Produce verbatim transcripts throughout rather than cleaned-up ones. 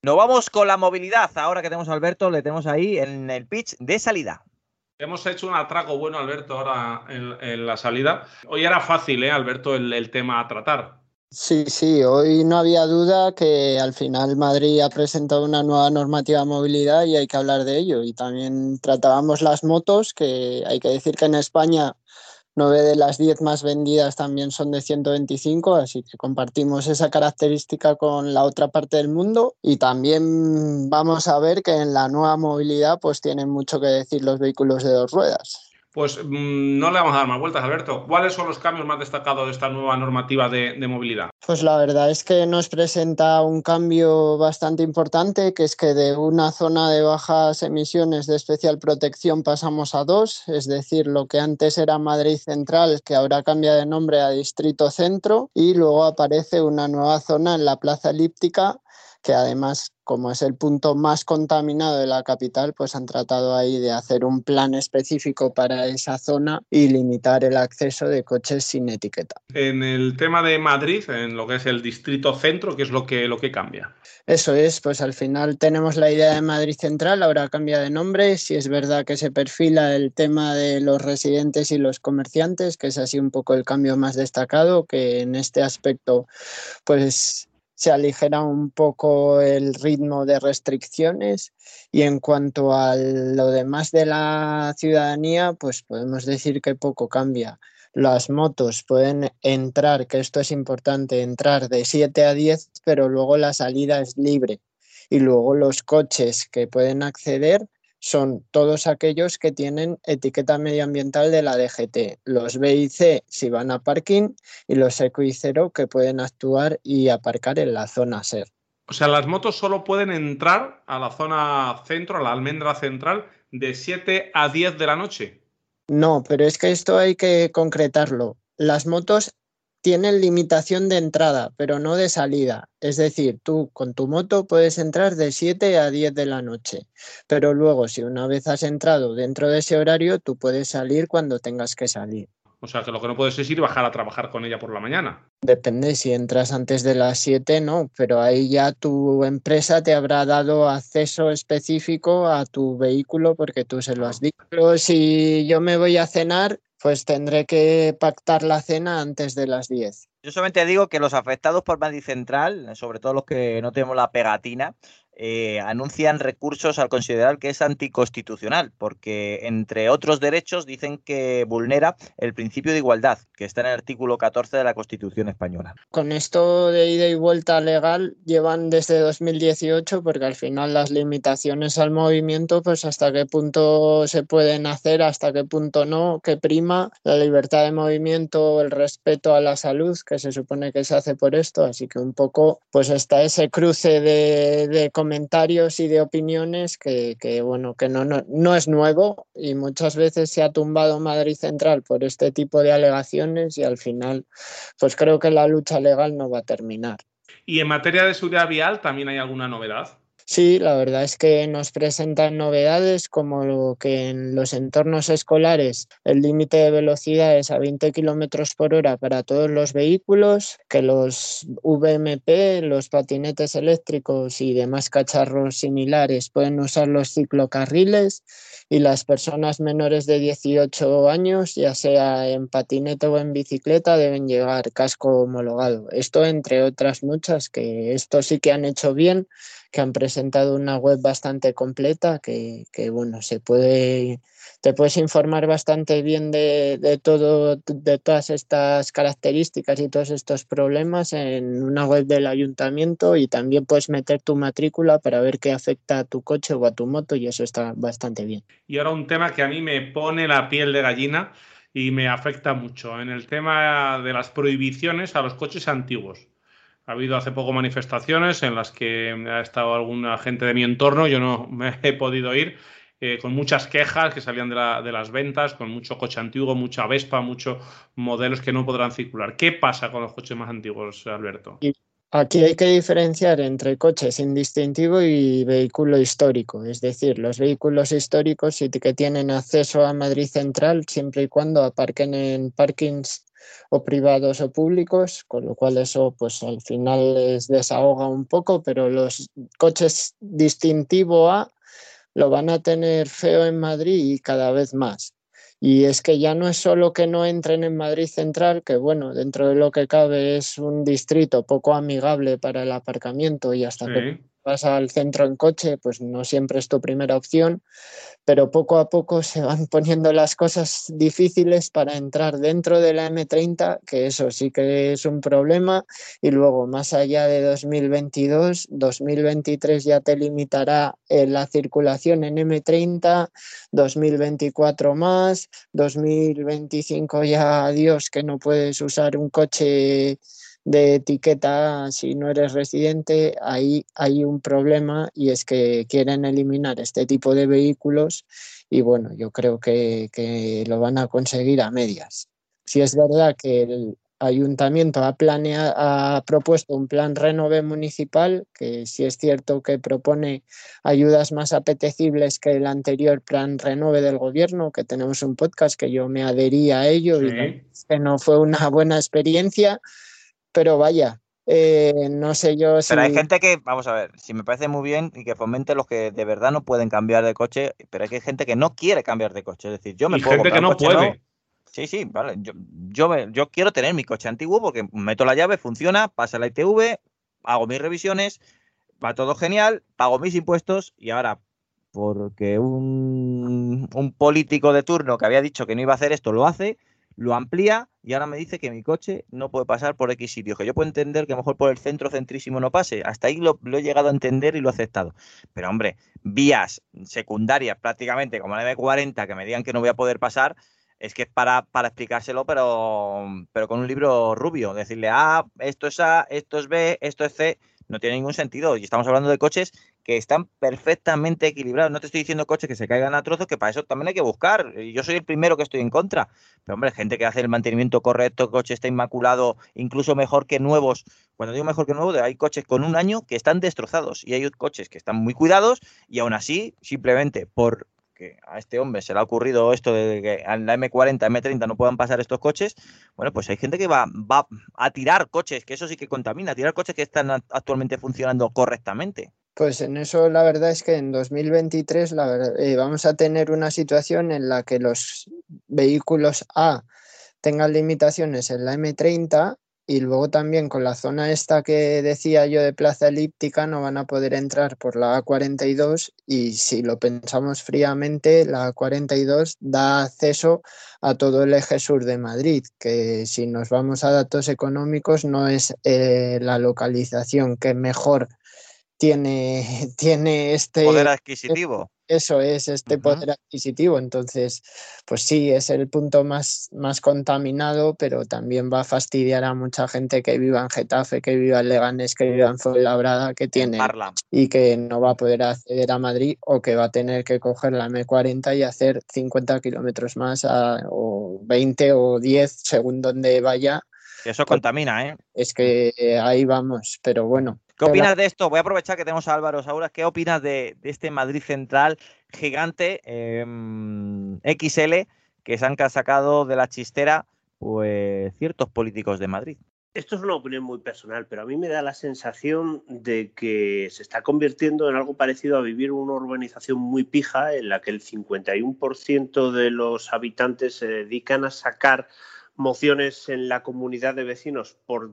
Nos vamos con la movilidad. Ahora que tenemos a Alberto, le tenemos ahí en el pitch de salida. Hemos hecho un atraco bueno, Alberto, ahora en, en la salida. Hoy era fácil, ¿eh, Alberto, el, el tema a tratar? Sí, sí, hoy no había duda que al final Madrid ha presentado una nueva normativa de movilidad y hay que hablar de ello. Y también tratábamos las motos, que hay que decir que en España nueve de las diez más vendidas también son de ciento veinticinco, así que compartimos esa característica con la otra parte del mundo. Y también vamos a ver que en la nueva movilidad pues tienen mucho que decir los vehículos de dos ruedas. Pues mmm, no le vamos a dar más vueltas, Alberto. ¿Cuáles son los cambios más destacados de esta nueva normativa de, de movilidad? Pues la verdad es que nos presenta un cambio bastante importante, que es que de una zona de bajas emisiones de especial protección pasamos a dos, es decir, lo que antes era Madrid Central, que ahora cambia de nombre a Distrito Centro, y luego aparece una nueva zona en la Plaza Elíptica, que además, como es el punto más contaminado de la capital, pues han tratado ahí de hacer un plan específico para esa zona y limitar el acceso de coches sin etiqueta. En el tema de Madrid, en lo que es el distrito centro, ¿qué es lo que, lo que cambia? Eso es, pues al final tenemos la idea de Madrid Central, ahora cambia de nombre. Sí es verdad que se perfila el tema de los residentes y los comerciantes, que es así un poco el cambio más destacado, que en este aspecto pues se aligera un poco el ritmo de restricciones. Y en cuanto a lo demás de la ciudadanía, pues podemos decir que poco cambia. Las motos pueden entrar, que esto es importante, entrar de siete a diez, pero luego la salida es libre. Y luego los coches que pueden acceder son todos aquellos que tienen etiqueta medioambiental de la D G T, los B y C si van a parking y los Eco y Cero que pueden actuar y aparcar en la zona SER. O sea, las motos solo pueden entrar a la zona centro, a la almendra central, de siete a diez de la noche. No, pero es que esto hay que concretarlo. Las motos tienen limitación de entrada, pero no de salida. Es decir, tú con tu moto puedes entrar de siete a diez de la noche, pero luego si una vez has entrado dentro de ese horario, tú puedes salir cuando tengas que salir. O sea, que lo que no puedes es ir y bajar a trabajar con ella por la mañana. Depende, si entras antes de las siete, no, pero ahí ya tu empresa te habrá dado acceso específico a tu vehículo porque tú se lo has dicho. Pero si yo me voy a cenar, pues tendré que pactar la cena antes de las diez. Yo solamente digo que los afectados por Madrid Central, sobre todo los que no tenemos la pegatina, eh, anuncian recursos al considerar que es anticonstitucional, porque entre otros derechos dicen que vulnera el principio de igualdad, que está en el artículo catorce de la Constitución española. Con esto de ida y vuelta legal llevan desde dos mil dieciocho, porque al final las limitaciones al movimiento, pues hasta qué punto se pueden hacer, hasta qué punto no, que prima la libertad de movimiento, el respeto a la salud, que se supone que se hace por esto, así que un poco pues está ese cruce de, de comentarios y de opiniones que, que bueno, que no, no, no es nuevo y muchas veces se ha tumbado Madrid Central por este tipo de alegaciones y al final pues creo que la lucha legal no va a terminar. ¿Y en materia de seguridad vial también hay alguna novedad? Sí, la verdad es que nos presentan novedades como lo que en los entornos escolares el límite de velocidad es a veinte kilómetros por hora para todos los vehículos, que los V M P, los patinetes eléctricos y demás cacharros similares pueden usar los ciclocarriles y las personas menores de dieciocho años, ya sea en patinete o en bicicleta, deben llevar casco homologado. Esto entre otras muchas, que esto sí que han hecho bien, que han presentado una web bastante completa, que, que bueno, se puede, te puedes informar bastante bien de, de todo, de todas estas características y todos estos problemas en una web del ayuntamiento, y también puedes meter tu matrícula para ver qué afecta a tu coche o a tu moto, y eso está bastante bien. Y ahora un tema que a mí me pone la piel de gallina y me afecta mucho, en el tema de las prohibiciones a los coches antiguos. Ha habido hace poco manifestaciones en las que ha estado alguna gente de mi entorno, yo no me he podido ir, eh, con muchas quejas que salían de, la, de las ventas, con mucho coche antiguo, mucha Vespa, muchos modelos que no podrán circular. ¿Qué pasa con los coches más antiguos, Alberto? Y aquí hay que diferenciar entre coche sin distintivo y vehículo histórico. Es decir, los vehículos históricos sí que tienen acceso a Madrid Central siempre y cuando aparquen en parkings o privados o públicos, con lo cual eso pues al final les desahoga un poco, pero los coches distintivo A lo van a tener feo en Madrid y cada vez más. Y es que ya no es solo que no entren en Madrid Central, que bueno, dentro de lo que cabe es un distrito poco amigable para el aparcamiento y hasta Sí. que vas al centro en coche, pues no siempre es tu primera opción, pero poco a poco se van poniendo las cosas difíciles para entrar dentro de la eme treinta, que eso sí que es un problema, y luego más allá de dos mil veintidós, dos mil veintitrés ya te limitará eh, la circulación en eme treinta, dos mil veinticuatro más, dos mil veinticinco ya adiós, que no puedes usar un coche de etiqueta si no eres residente. Ahí hay un problema y es que quieren eliminar este tipo de vehículos y bueno, yo creo que, que lo van a conseguir a medias. Si es verdad que el ayuntamiento ha, planea, ha propuesto un plan Renove municipal, que sí es cierto que propone ayudas más apetecibles que el anterior plan Renove del gobierno, que tenemos un podcast que yo me adherí a ello Sí. y la, que no fue una buena experiencia. Pero vaya, eh, no sé yo si... Pero hay gente que, vamos a ver, si me parece muy bien y que fomente los que de verdad no pueden cambiar de coche, pero hay gente que no quiere cambiar de coche. Es decir, yo me Y puedo gente comprar que un no coche nuevo. puede. Sí, sí, vale. Yo, yo, me- yo quiero tener mi coche antiguo porque meto la llave, funciona, pasa la i te ve, hago mis revisiones, va todo genial, pago mis impuestos y ahora, porque un, un político de turno que había dicho que no iba a hacer esto, lo hace, lo amplía y ahora me dice que mi coche no puede pasar por X sitios, que yo puedo entender que a lo mejor por el centro centrísimo no pase. Hasta ahí lo, lo he llegado a entender y lo he aceptado. Pero hombre, vías secundarias prácticamente como la eme cuarenta que me digan que no voy a poder pasar, es que es para, para explicárselo, pero, pero con un libro rubio. Decirle, ah, esto es A, esto es B, esto es C, no tiene ningún sentido. Y estamos hablando de coches que están perfectamente equilibrados. No te estoy diciendo coches que se caigan a trozos, que para eso también hay que buscar. Y yo soy el primero que estoy en contra. Pero hombre, gente que hace el mantenimiento correcto, el coche está inmaculado, incluso mejor que nuevos. Cuando digo mejor que nuevos, hay coches con un año que están destrozados y hay coches que están muy cuidados y aún así, simplemente por que a este hombre se le ha ocurrido esto de que en la eme cuarenta, eme treinta no puedan pasar estos coches, bueno, pues hay gente que va, va a tirar coches, que eso sí que contamina, a tirar coches que están actualmente funcionando correctamente. Pues en eso la verdad es que en dos mil veintitrés la verdad, eh, vamos a tener una situación en la que los vehículos A tengan limitaciones en la eme treinta y luego también con la zona esta que decía yo de Plaza Elíptica no van a poder entrar por la a cuarenta y dos y si lo pensamos fríamente, la a cuarenta y dos da acceso a todo el eje sur de Madrid, que si nos vamos a datos económicos no es eh, la localización que mejor tiene, tiene Poder este, adquisitivo. eso es, este Uh-huh. poder adquisitivo. Entonces, pues sí, es el punto más, más contaminado, pero también va a fastidiar a mucha gente que viva en Getafe, que viva en Leganés, que viva en Fuenlabrada, que tiene y que no va a poder acceder a Madrid o que va a tener que coger la eme cuarenta y hacer cincuenta kilómetros más a, o veinte o diez según donde vaya. Eso contamina, ¿eh? Es que ahí vamos, pero bueno. ¿Qué opinas de esto? Voy a aprovechar que tenemos a Álvaro Saura. ¿Qué opinas de, de este Madrid Central gigante eh, equis ele que se han sacado de la chistera pues ciertos políticos de Madrid? Esto es una opinión muy personal, pero a mí me da la sensación de que se está convirtiendo en algo parecido a vivir una urbanización muy pija en la que el cincuenta y uno por ciento de los habitantes se dedican a sacar mociones en la comunidad de vecinos por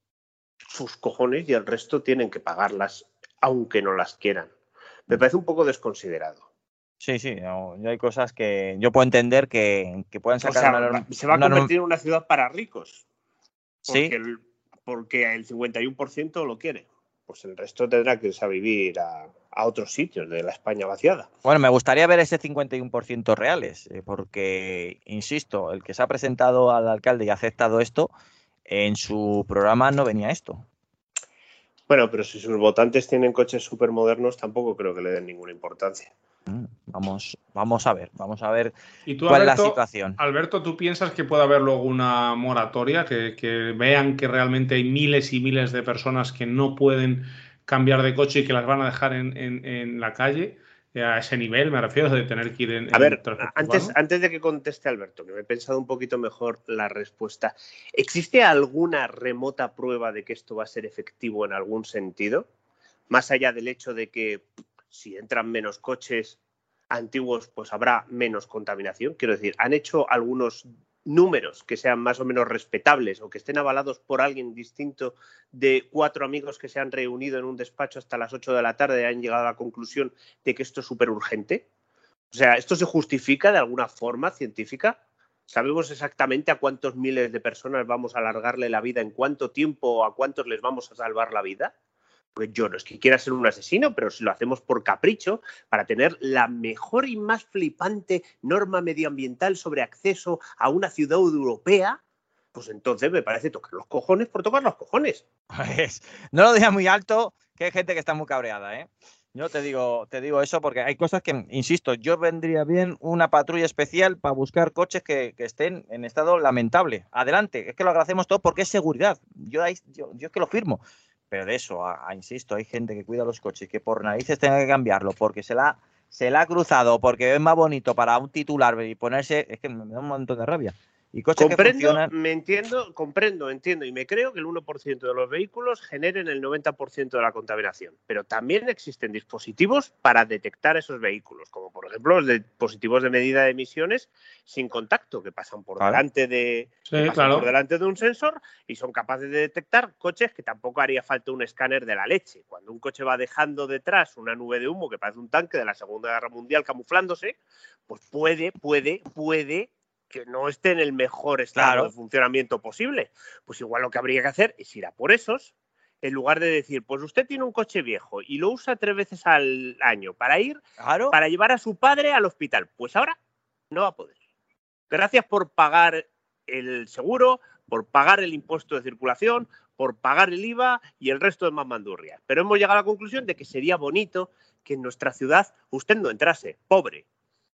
sus cojones y el resto tienen que pagarlas aunque no las quieran. Me parece un poco desconsiderado. Sí, sí, no, hay cosas que yo puedo entender que, que pueden sacar o sea, una, se va a convertir en una ciudad para ricos. Porque, sí. el, porque el cincuenta y uno por ciento lo quiere. Pues el resto tendrá que irse a vivir a, a otros sitios de la España vaciada. Bueno, me gustaría ver ese cincuenta y uno por ciento reales, porque, insisto, el que se ha presentado al alcalde y ha aceptado esto, en su programa no venía esto. Bueno, pero si sus votantes tienen coches súper modernos, tampoco creo que le den ninguna importancia. Vamos, vamos a ver, vamos a ver ¿Y tú, cuál Alberto, es la situación. Alberto, ¿tú piensas que puede haber luego una moratoria, que, que vean que realmente hay miles y miles de personas que no pueden cambiar de coche y que las van a dejar en, en, en la calle? a ese nivel, me refiero, de tener que ir en... A en ver, transporte antes, urbano. antes de que conteste Alberto, que me he pensado un poquito mejor la respuesta, ¿existe alguna remota prueba de que esto va a ser efectivo en algún sentido? Más allá del hecho de que si entran menos coches antiguos, pues habrá menos contaminación. Quiero decir, ¿han hecho algunos números que sean más o menos respetables o que estén avalados por alguien distinto de cuatro amigos que se han reunido en un despacho hasta las ocho de la tarde y han llegado a la conclusión de que esto es súper urgente? O sea, ¿esto se justifica de alguna forma científica? ¿Sabemos exactamente a cuántos miles de personas vamos a alargarle la vida, en cuánto tiempo o a cuántos les vamos a salvar la vida? Pues yo no es que quiera ser un asesino, pero si lo hacemos por capricho, para tener la mejor y más flipante norma medioambiental sobre acceso a una ciudad europea, pues entonces me parece tocar los cojones por tocar los cojones. Pues no lo digas muy alto, que hay gente que está muy cabreada, ¿eh? Yo te digo, te digo eso porque hay cosas que, insisto, yo vendría bien una patrulla especial para buscar coches que, que estén en estado lamentable. Adelante, es que lo agradecemos todo porque es seguridad. Yo, ahí, yo, yo es que lo firmo. Pero de eso, a, a, insisto, hay gente que cuida los coches que por narices tenga que cambiarlo porque se la, se la ha cruzado, porque es más bonito para un titular y ponerse, es que me da un montón de rabia. Y coches comprendo, que funcionan... me entiendo, comprendo, entiendo y me creo que el uno por ciento de los vehículos generen el noventa por ciento de la contaminación, pero también existen dispositivos para detectar esos vehículos, como por ejemplo los dispositivos de medida de emisiones sin contacto, que pasan por Claro. delante de Sí, que pasan claro. por delante de un sensor y son capaces de detectar coches que tampoco haría falta un escáner de la leche. Cuando un coche va dejando detrás una nube de humo que parece un tanque de la Segunda Guerra Mundial camuflándose, pues puede, puede, puede que no esté en el mejor estado Claro. de funcionamiento posible. Pues igual lo que habría que hacer es ir a por esos, en lugar de decir, pues usted tiene un coche viejo y lo usa tres veces al año para ir, Claro. para llevar a su padre al hospital. Pues ahora no va a poder. Gracias por pagar el seguro, por pagar el impuesto de circulación, por pagar el I V A y el resto de más mandurrias. Pero hemos llegado a la conclusión de que sería bonito que en nuestra ciudad usted no entrase, pobre.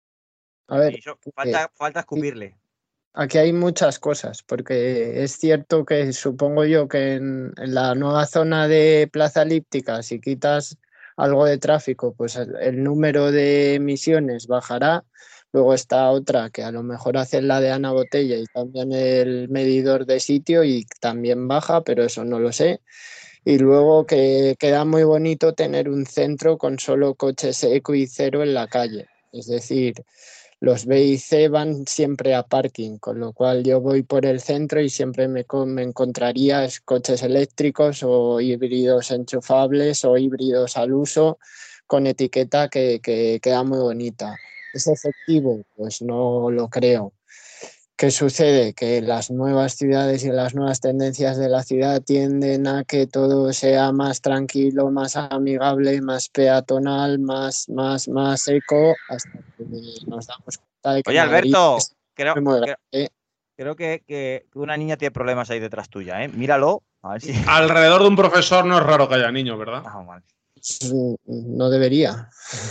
A ver, Eso, falta, falta escupirle. aquí hay muchas cosas, porque es cierto que supongo yo que en, en la nueva zona de Plaza Elíptica, si quitas algo de tráfico, pues el, el número de emisiones bajará. Luego está otra que a lo mejor hacen la de Ana Botella y cambian el medidor de sitio y también baja, pero eso no lo sé. Y luego que queda muy bonito tener un centro con solo coches eco y cero en la calle. Es decir, los B y C van siempre a parking, con lo cual yo voy por el centro y siempre me, me encontraría coches eléctricos o híbridos enchufables o híbridos al uso con etiqueta que, que queda muy bonita. ¿Es efectivo? Pues no lo creo. ¿Qué sucede? Que las nuevas ciudades y las nuevas tendencias de la ciudad tienden a que todo sea más tranquilo, más amigable, más peatonal, más, más, más eco, hasta que nos damos cuenta de que Oye, Madrid Alberto, es creo, muy, muy creo, grande. creo que, que una niña tiene problemas ahí detrás tuya, ¿eh? Míralo, a ver si... Alrededor de un profesor no es raro que haya niños, ¿verdad? Ah, vale. No debería.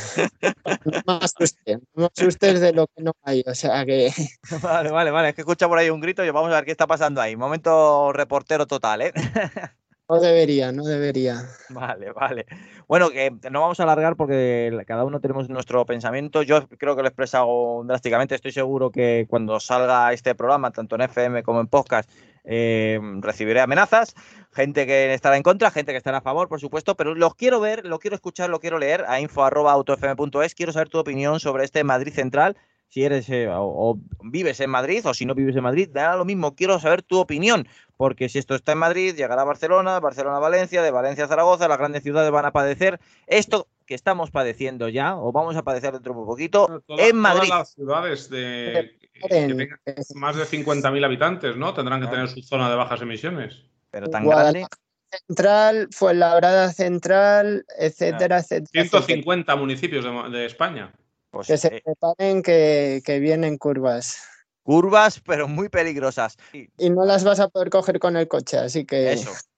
No me asustes, no me asustes de lo que no hay, o sea que... Vale, vale, vale, es que escucha por ahí un grito y vamos a ver qué está pasando ahí. Momento reportero total, ¿eh? No debería, no debería. Vale, vale. Bueno, que no vamos a alargar porque cada uno tenemos nuestro pensamiento. Yo creo que lo he expresado drásticamente. Estoy seguro que cuando salga este programa, tanto en F M como en podcast, eh, recibiré amenazas. Gente que estará en contra, gente que estará a favor, por supuesto. Pero los quiero ver, lo quiero escuchar, lo quiero leer a info arroba autofm punto es. Quiero saber tu opinión sobre este Madrid Central. Si eres eh, o, o vives en Madrid o si no vives en Madrid, da lo mismo. Quiero saber tu opinión. Porque si esto está en Madrid, llegará a Barcelona, Barcelona a Valencia, de Valencia a Zaragoza, las grandes ciudades van a padecer esto que estamos padeciendo ya, o vamos a padecer dentro de un poquito, Toda, en Madrid. Todas las ciudades de, que tengan más de cincuenta mil habitantes, ¿no? Tendrán que Claro. tener su zona de bajas emisiones. Pero tan grande. Central, Fuenlabrada Central, etcétera, etcétera. ciento etcétera. cincuenta municipios de, de España. Pues, Que se eh, preparen que, que vienen curvas. curvas, pero muy peligrosas. Y no las vas a poder coger con el coche, así que... Eso,